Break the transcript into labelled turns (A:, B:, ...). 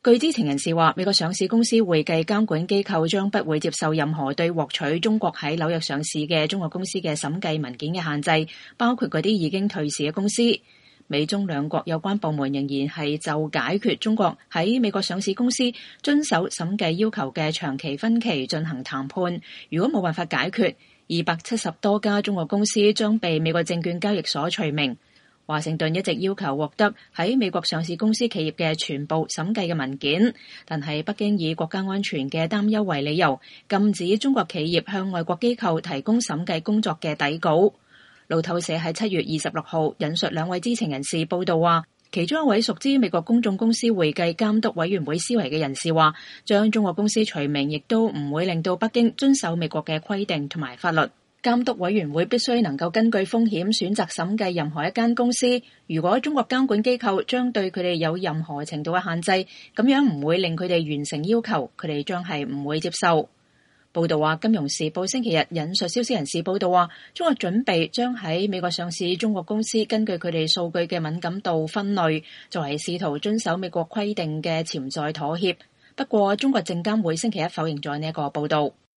A: 據知情人士話，美國上市公司會計監管機構將不會接受任何對獲取中國喺紐約上市嘅中國公司嘅審計文件嘅限制，包括嗰啲已經退市嘅公司。美中兩國有關部門仍然係就解決中國喺美國上市公司遵守審計要求嘅長期分歧進行談判。如果冇辦法解決，270多家中國公司將被美國證券交易所除名。華盛頓一直要求獲得喺美國上市公司企業嘅全部審計嘅文件，但係北京以國家安全嘅擔憂為理由，禁止中國企業向外國機構提供審計工作嘅底稿。路透社喺7月26號引述兩位知情人士報道話，其中一位熟知美國公眾公司會計監督委員會思維嘅人士話，將中國公司除名亦都唔會令到北京遵守美國嘅規定同埋法律。監督委員會必須能夠根據風險選擇審計任何一間公司。如果中國監管機構將對佢哋有任何程度嘅限制，咁樣唔會令佢哋完成要求，佢哋將係唔會接受。報道話，《金融時報》星期日引述消息人士報道話，中國準備將喺美國上市中國公司根據佢哋數據嘅敏感度分類，作為試圖遵守美國規定嘅潛在妥協。不過，中國證監會星期一否認咗呢一個報道。